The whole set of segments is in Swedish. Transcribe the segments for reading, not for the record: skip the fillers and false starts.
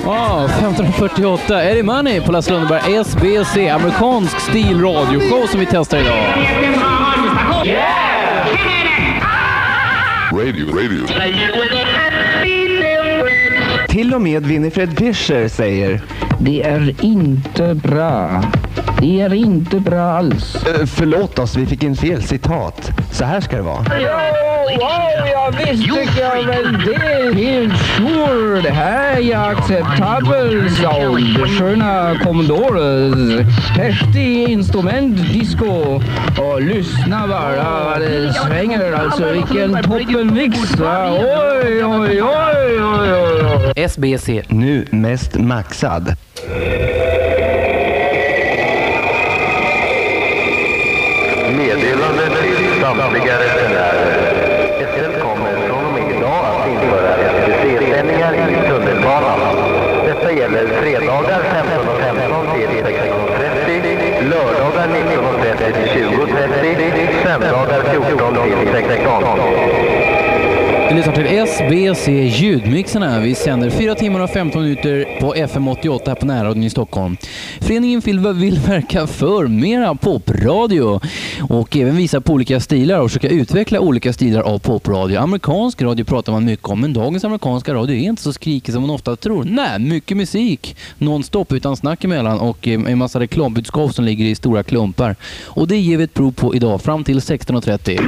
1548 Eddie Money på Lasse Lundeberg SBC, amerikansk stilradioshow som vi testar idag. Radio. Till och med Winifred Fischer säger: det är inte bra. Det är inte bra alls. Förlåt oss, vi fick en fel citat. Så här ska det vara. Ja, visst tycker jag väl det. Helt sure. Det här är acceptabel sound. Sköna Commodores. Häftig instrument, disco. Och lyssna bara vad det svänger. Alltså vilken toppenmix, va? Oj. SBC. Nu mest maxad. Meddelande till samtliga resenärer. SL kommer från och med idag att införa SBC-sändningar i tunnelbanan. Detta gäller fredagar 15.15 till 16.30, lördagar 19.30 till 20.30, söndagar 14 till 16. Vi lyssnar till SBC ljudmixarna. Vi sänder 4 timmar och 15 minuter på FM 88 här på närradion i Stockholm. Föreningen vill verka för mera popradio och även visa på olika stilar och försöka utveckla olika stilar av popradio. Amerikansk radio pratar man mycket om, men dagens amerikanska radio är inte så skrikig som man ofta tror. Nej, mycket musik, non-stop utan snack emellan och en massa reklambudskap som ligger i stora klumpar. Och det ger vi ett prov på idag fram till 16.30.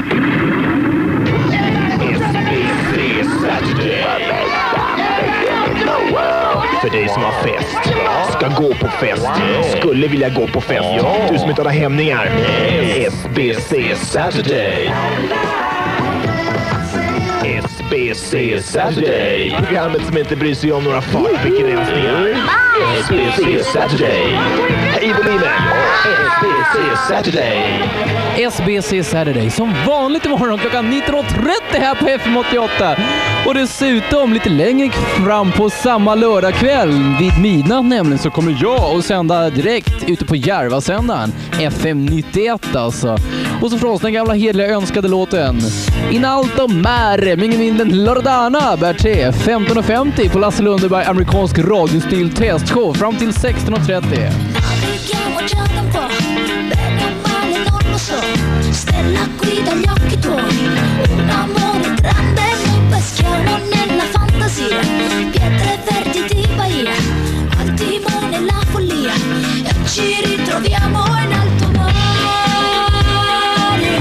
För dig som har fest, ska gå på fest, skulle vilja gå på fest, du som inte har hämningar. SBC Saturday. SBC Saturday. Programmet som inte bryr sig om några fartbegränsningar. SBC Saturday. Hej volymen. SBC Saturday. SBC Saturday som vanligt imorgon klockan 19.30 här på FM 88. Och dessutom lite längre fram på samma lördagkväll vid midnatt nämligen så kommer jag att sända direkt ute på Järvasändaren FM 91 alltså. Och så från oss den gamla hedliga önskade låten In alto mare, ingen mindre än Loredana Berté 15.50 på Lasse Lundeberg amerikansk radiostil testshow fram till 16.30. Stella qui dagli occhi tuoi, un amore grande, noi peschiamo nella fantasia, pietre verdi di Bahia, al timone la follia, e ci ritroviamo in alto mare,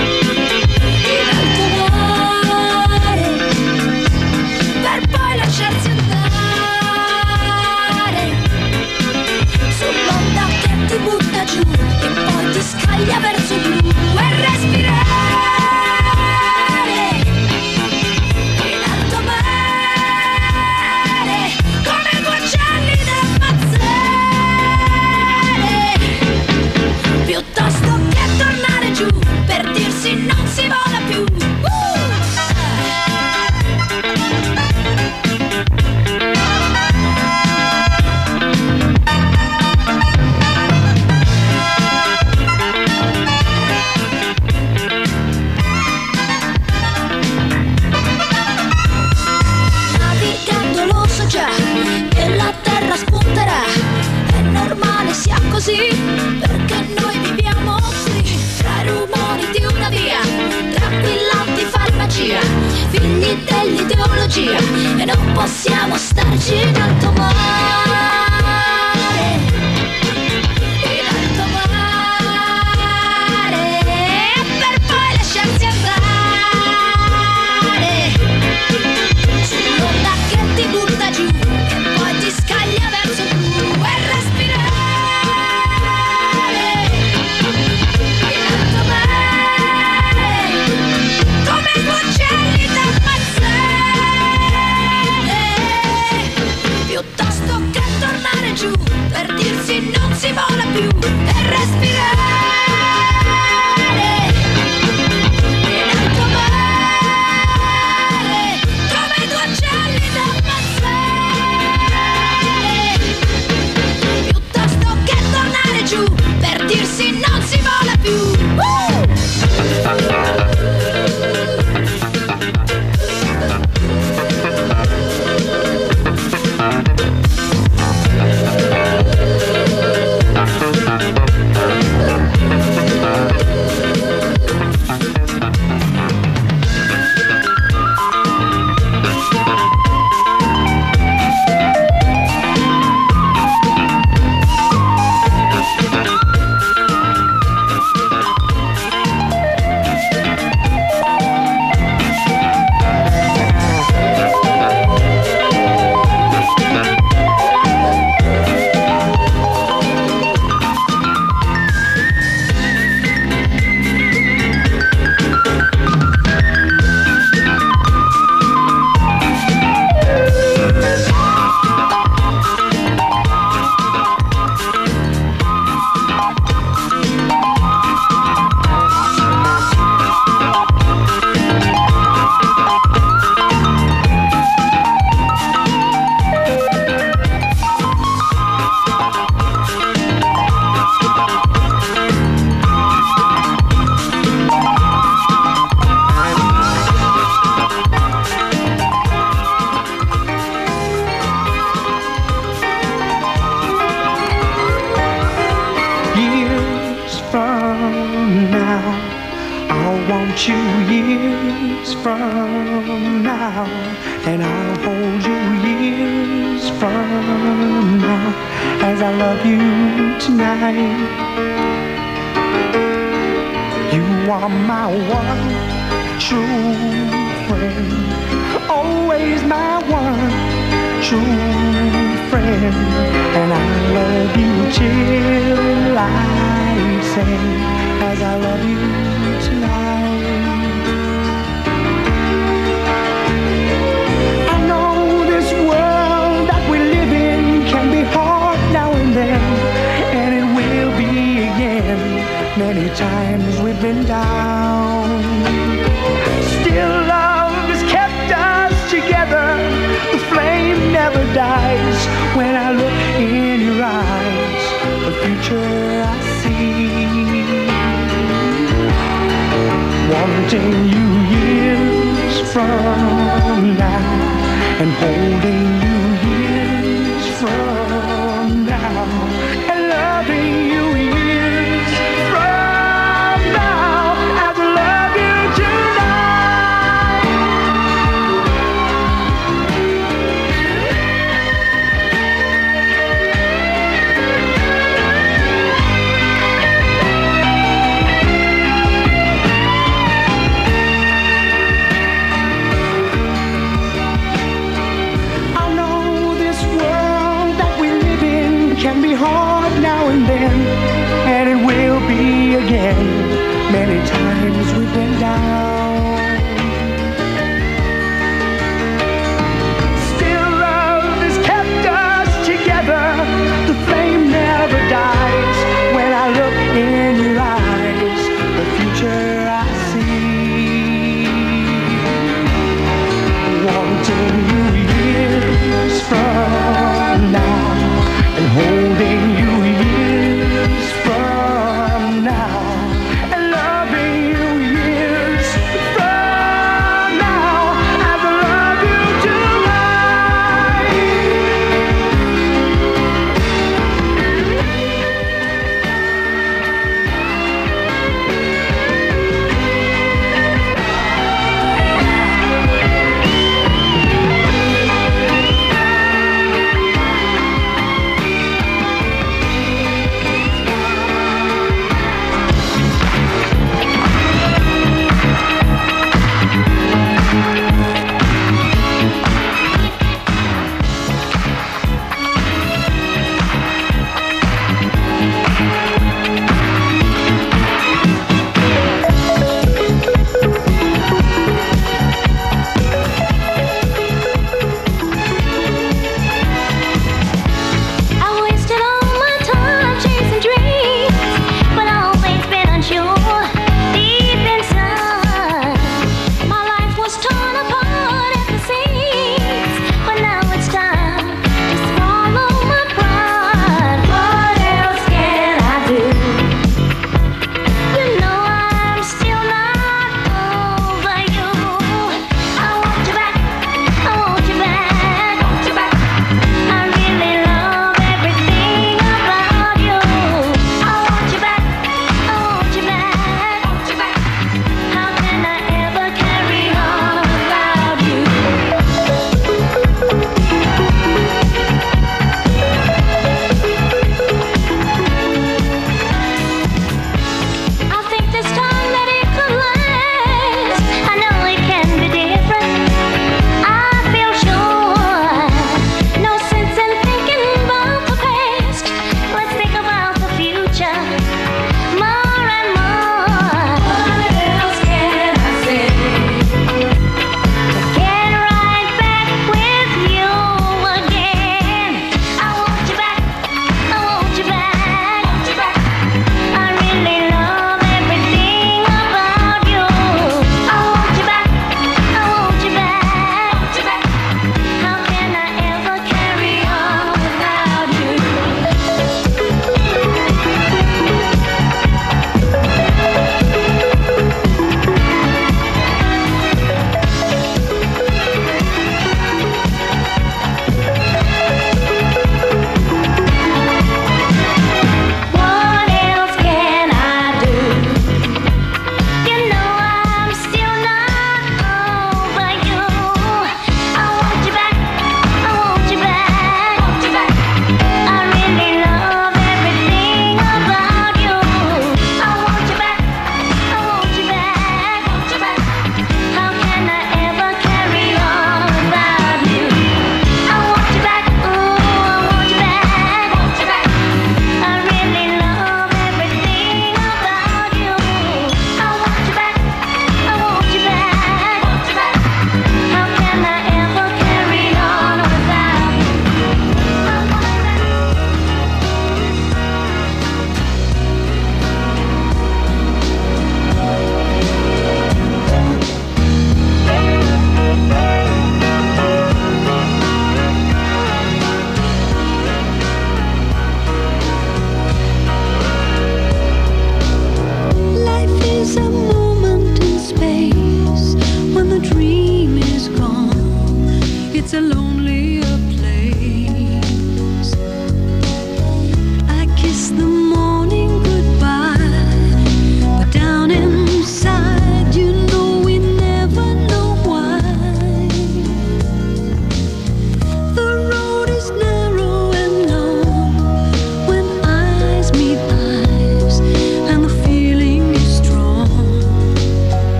per poi lasciarsi andare, sull'onda che ti butta giù, e poi ti scaglia verso il blu. Piuttosto che tornare giù per dirsi non si vola più. Navigando lo so già che la terra spunterà, è normale sia così perché noi viviamo qui tra i rumori di una via, tranquillanti farmacia, figli dell'ideologia, e non possiamo starci in alto mare, in alto mare, per poi lasciarsi andare sull'onda che ti butta giù e poi ti scaglia verso il blu e respirare. Piuttosto che tornare want you years from now, and I'll hold you years from now, as I love you tonight. You are my one true friend, always my one true friend, and I love you till I say, as I love you tonight. I know this world that we live in can be hard now and then, and it will be again. Many times we've been down, still love has kept us together. The flame never dies. When I look in your eyes, the future I see. Wanting you years from now, and holding you years from now, and loving you years from now, as I love you tonight. I know this world that we live in can be hard now and then, and it will be again. Many times we've been down, still love has kept us together. The flame never dies. When I look in your eyes, the future I see. Wanting you years from now, and holding you years from now, and loving you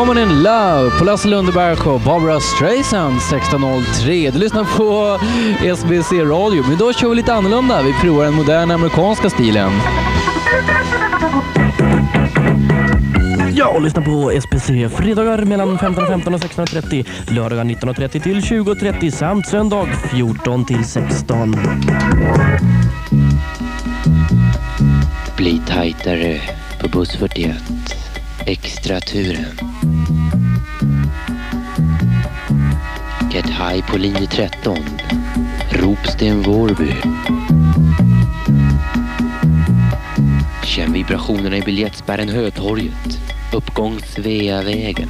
Woman in Love på Lasse Lundeberg och Barbara Streisand 16.03. Du lyssnar på SBC Radio, men idag kör vi lite annorlunda. Vi provar den moderna amerikanska stilen. Ja, och lyssna på SBC fredagar mellan 15.15 och 16.30, lördagar 19.30 till 20.30 samt söndag 14 till 16. Bli tajtare på buss 41. Extra turen. Get high på linje 13. Ropsten Vårby. Känn vibrationerna i biljettspärren Hötorget. Uppgång Sveavägen.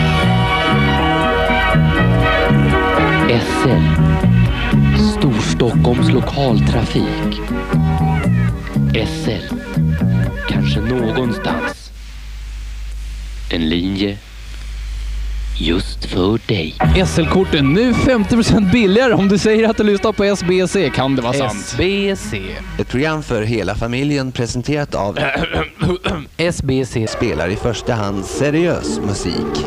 SL. Storstockholms lokaltrafik. SL. Kanske någonstans. En linje just för dig. SL-korten nu 50% billigare om du säger att du lyssnar på SBC. Kan det vara sant? SBC. Ett program för hela familjen presenterat av SBC. Spelar i första hand seriös musik.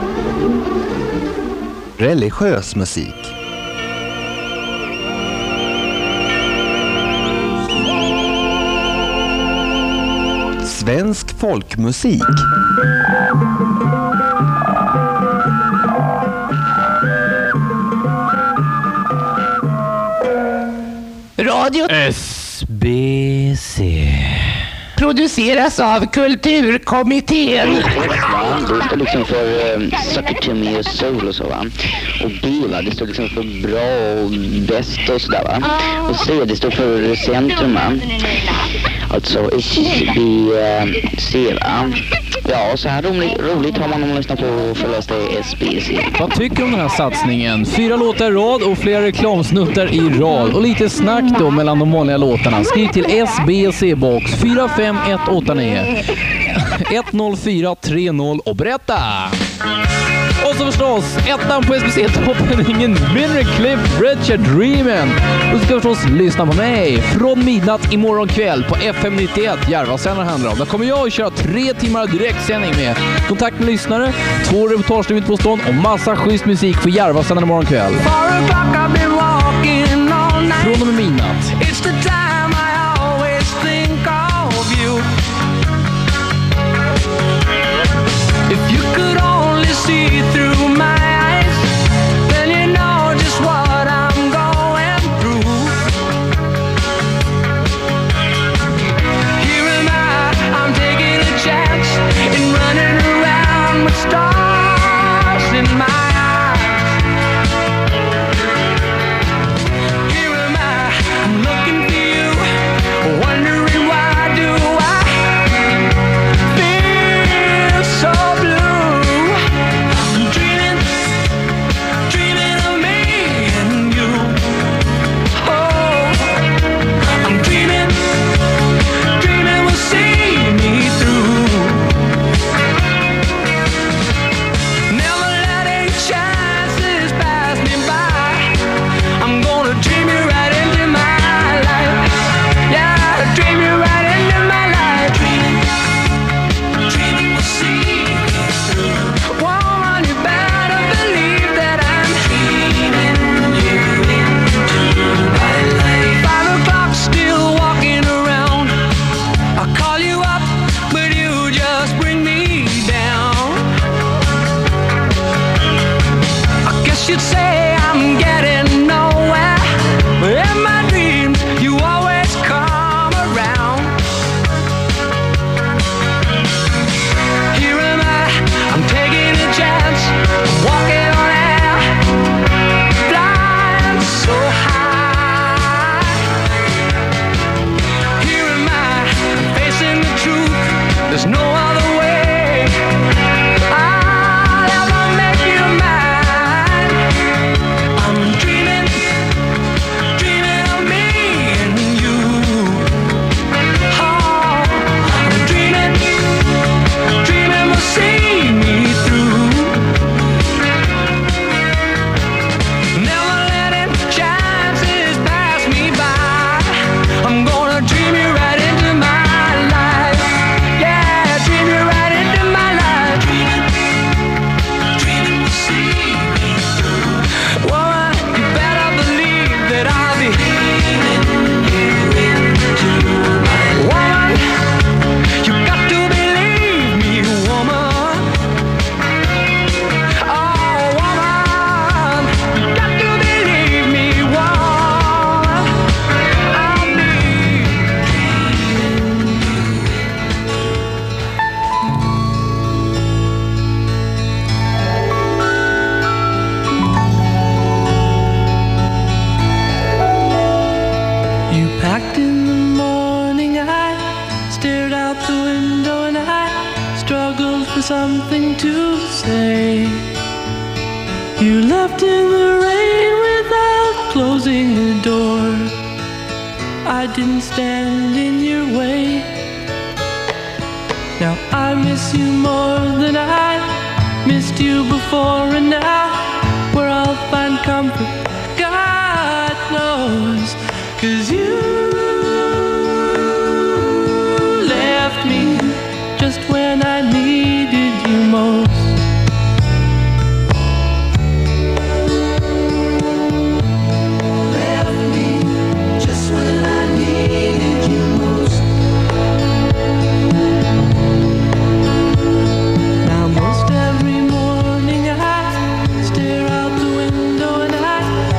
Religiös musik. Svensk folkmusik. Radio SBC. produceras av Kulturkommittén. Det står liksom för Sucker to me och soul och så, va. Och B, va, det står liksom för bra och bäst och sådär, va. Och C, det står för centrum, va. Alltså SBC, va. Ja, så här roligt har man om man lyssnar på förlösta SBC. Vad tycker du om den här satsningen? 4 låtar i rad och flera reklamsnuttar i rad. Och lite snack då mellan de vanliga låtarna. Skriv till SBC-box 45189 10430 och berätta! Och så förstås, ettan på SBC-toppen, ingen mindre Cliff Richard Dreamen. Du ska förstås lyssna på mig från midnatt imorgon kväll på FM 91, Järvasändaren handlar om. Där kommer jag att köra 3 timmar direktsändning med kontakt med lyssnare, 2 reportage på stånd och massa schysst musik för Järvasändaren imorgon kväll. Från och med midnatt. If you could only see through my eyes, then you know just what I'm going through. Here am I'm taking a chance in running around with stars in my eyes. Here am I'm looking for you, wondering why do I feel so blue. I'm dreaming of me and you. Oh, I'm dreaming will see me through. Never letting chances pass me by. I'm gonna dream you right into my life. Yeah, dream you right into my life. Dreaming will see me through. Woman, you better believe that I'm dreaming you into my life. 5 o'clock, still walking around. I'll call you up, but you just bring me down. I guess you'd say I'm getting nowhere, but in my dreams you always come around. Here am I'm taking a chance, walking on air, flying so high. Here am facing the truth, there's no other way. I'll ever make you mine. I'm dreaming of me and you. Oh, I'm dreaming will see me through. Never letting chances pass me by. I'm gonna dream you right into my life. Yeah, dream something to say. You left in the rain without closing the door. I didn't stand in your way. Now I miss you more than I missed you before, and now where I'll find comfort, God knows. 'Cause you left me just when I needed you most. Left me just when I needed you most. Now most every morning I stare out the window and I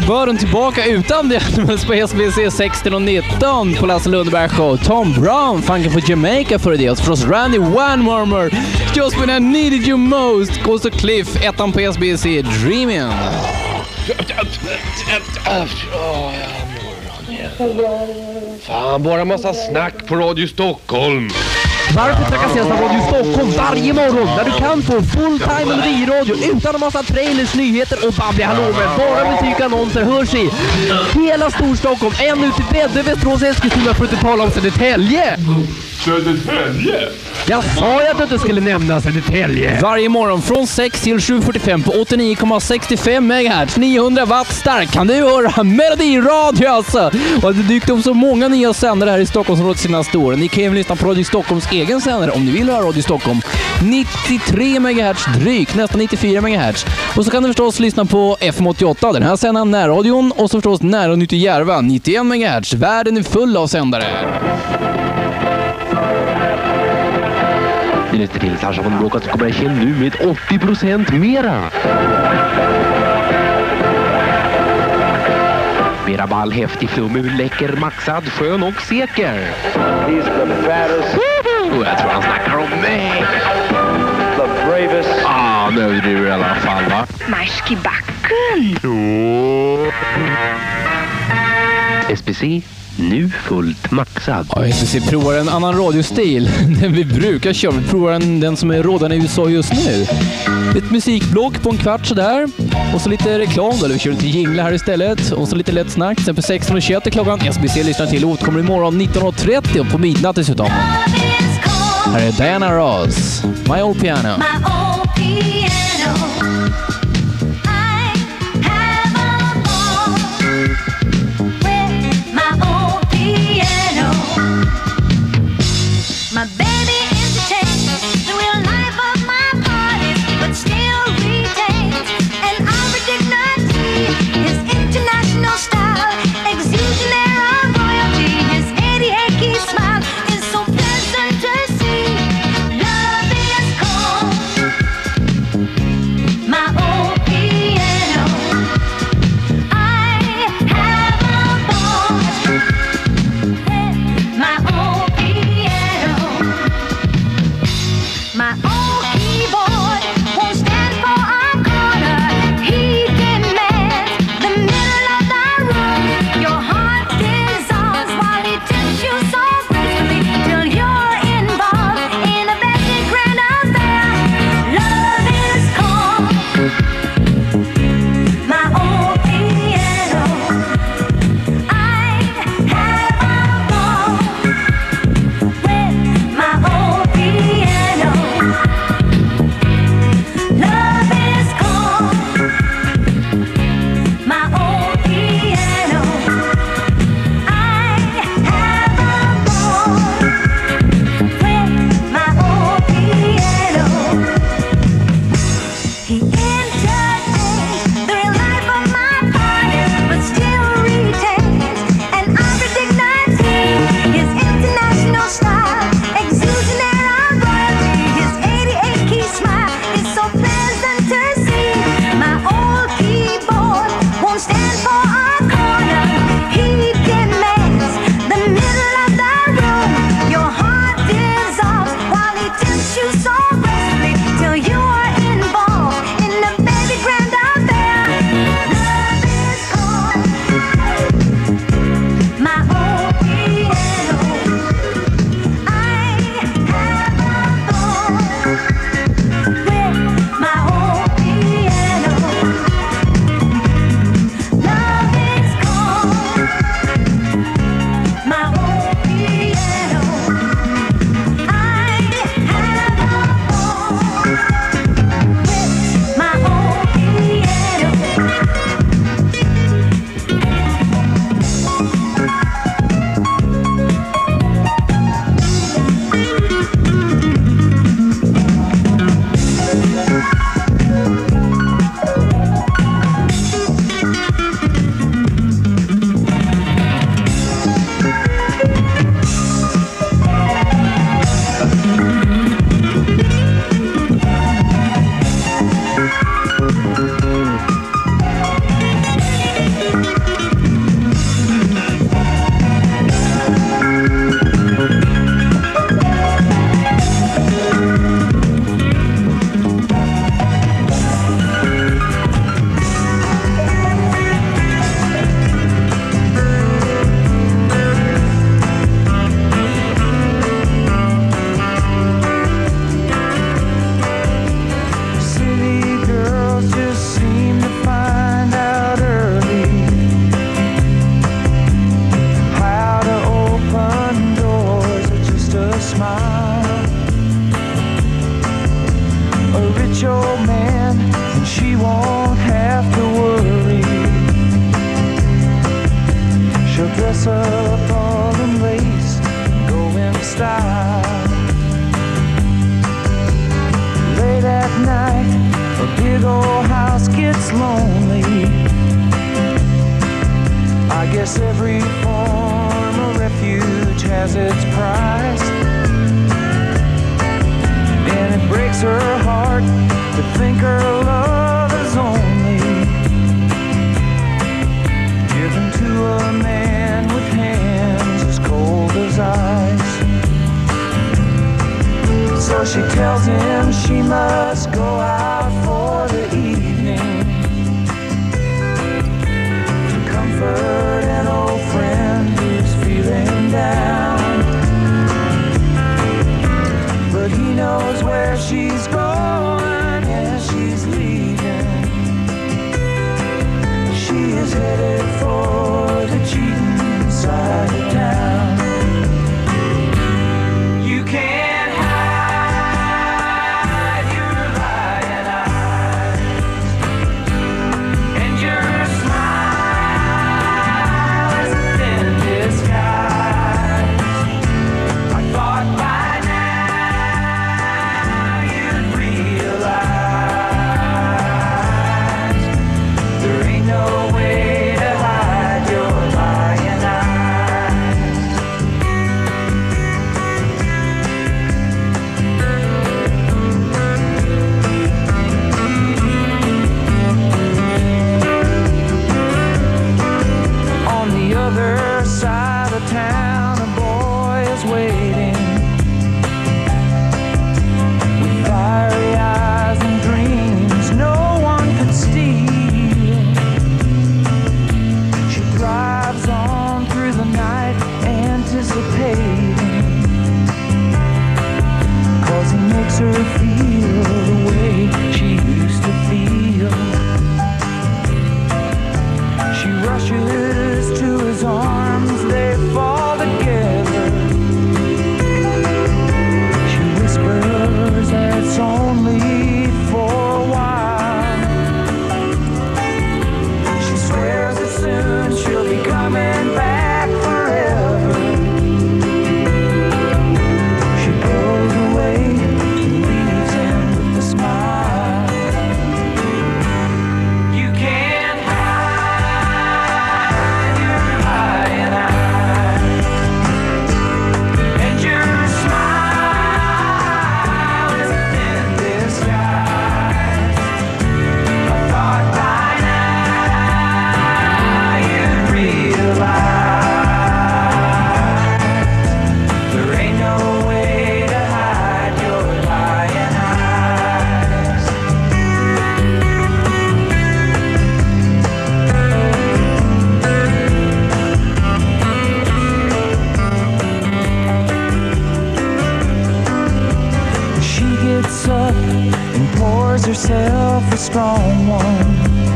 bören tillbaka utan det på SBC 16 och 19 på Lasse Lundberg Show. Tom Brown, funken på Jamaica för det. Och förstås Randy One-Warmer, Just When I Needed You Most. Ghost of Cliff, ettan på SBC, Dreamin'. Fan, bara massa snack på Radio Stockholm. Varför trakasseras av Radio Stockholm varje morgon när du kan få full-time melodiradio utan en massa trailers, nyheter och babbliga hallåmer? Bara musik och annonser hörs i hela Storstockholm. En ut i bädde, Västerås, Eskilstuna, för att inte tala om Södertälje. Södertälje? Jag sa ju att du inte skulle nämna Södertälje. Varje morgon från 6 till 7:45 på 89,65 MHz. 900 watt stark kan du höra melodiradio alltså. Och det dykt upp så många nya sändare här i Stockholmsområdet senaste åren. Ni kan ju lyssna på Radio Stockholms egen sändare om ni vill höra Radio Stockholm. 93 MHz drygt, nästan 94 MHz. Och så kan du förstås lyssna på FM88, den här sändaren närradion. Och så förstås närradion ute i Järva, 91 MHz. Världen är full av sändare. Minuter till Sasha von Bråkat kommer jag känna nu med 80% mera. Mera ball, häftig flummig, läcker, maxad, skön och säker. He's the baddest. Jag tror han snackar om mig. The bravest. Nu är du i alla fall, va? Marsk i backen. SBC, nu fullt maxad. Ja, SBC provar en annan radiostil den vi brukar köra. Vi provar den som är rådande i USA just nu. Ett musikblock på en kvart sådär. Och så lite reklam då, vi kör lite jingla här istället. Och så lite lätt snack. Sen på 16:21 är klockan. SBC lyssnar till och återkommer imorgon 19:30 och på midnatt dessutom. Här är Diana Ross, My Old Piano. My baby entertains the real life of my parties, but still retains an Albert dignity. His international style exudes an air of royalty. His Eddie Akey smile is so pleasant to see. Love is cold, my old piano. I have a ball with my old piano. My old keyboard won't stand for a corner. He demands the middle of the room. Your heart dissolves while he tips you so gracefully till you're involved in a very grand affair. Love is cold, my old piano. I have a ball with my old piano. Love is cold, my old piano. I have a ball with my old piano. He entertains the real life of my parties, but still retains an Albert dignity. His international style exudes an air of royalty. His 88 key smile is so pleasant to see. My old keyboard won't stand for a corner. He demands the middle of the room. Your heart dissolves while he tips you so gracefully till you are involved in a very grand affair. Love is cold, my old piano. I have a ball with my old piano. Love is cold, my old piano. I have a ball with my old piano. So she tells him she must go out for the evening to comfort an old friend who's feeling down. But he knows where she's going as she's leaving. She is headed for the cheating side of town. You can't hide your lying eyes, and your smile is a thin disguise. I thought by now you'd realize there ain't no way to hide your lying eyes. On the other side of town, a boy is waiting with fiery eyes and dreams no one could steal. She drives on through the night, anticipating, 'cause he makes her feel the way she used to feel. She rushes to his arms, they fall together. She whispers that it's only for a while. She swears that soon she'll be coming back forever. She goes away and leaves him with a smile. You can't hide your lying eyes, and your smile is a thin disguise. I thought by now you'd realize there ain't no way to hide your lying eyes. She gets up and pours herself a strong one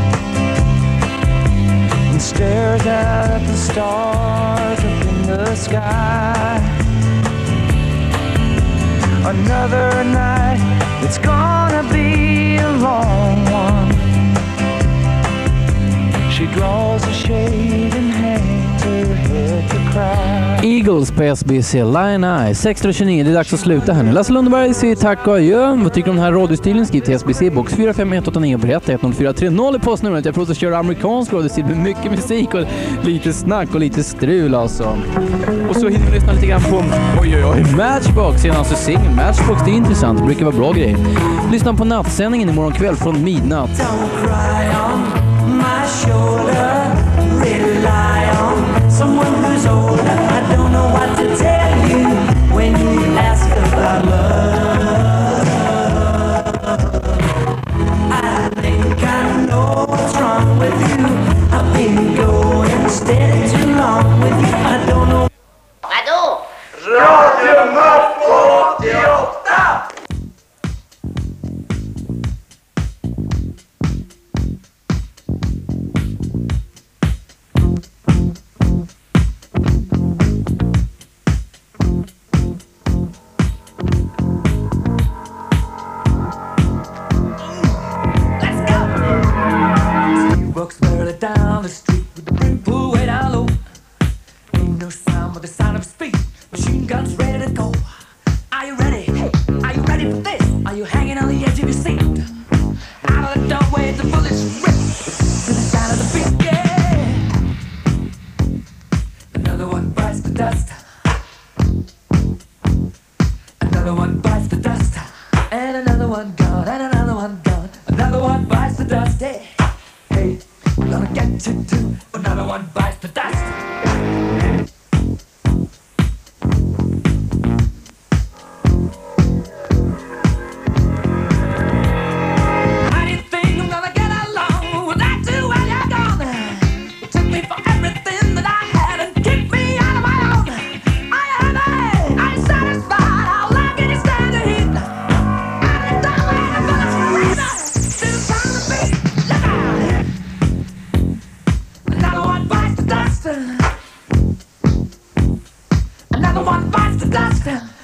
and stares out at the stars up in the sky. Another night, it's gonna be a long one. She draws a shade and hangs her head to cry. Eagles på SBC, Lion Eye, 6:29. Det är dags att sluta här nu. Lasse Lundberg säger tack och adjö. Vad tycker du om den här radiostilen? Skriv till SBC, box 45189 och berätta 10430 i postnumret. Jag provar att köra amerikansk radiostil med mycket musik och lite snack och lite strul alltså. Och så hinner vi lyssna lite grann på Matchbox, senaste singel. Matchbox, det är intressant, det brukar vara bra grejer. Lyssna på nattsändningen imorgon kväll från midnatt. My shoulder, rely on someone who's older. I don't know what to tell you when you ask about love. I think I know what's wrong with you. I've been going steady too long with you. I don't know. Vadå? Radio Mappo 88! Down the street with the brim pulled way down low. Ain't no sound but the sound of speed. Machine guns ready to go. Are you ready? Hey, are you ready for this? Are you hanging on the edge of your seat? Out of the doorway, the bullets rip to the sound of the beat. Yeah. Another one bites the dust. Another one bites the dust. And another one gone. And another one gone. Another one bites the dust. Hey, hey. Gonna get you too. Another one bites the dust. the one bites the dust.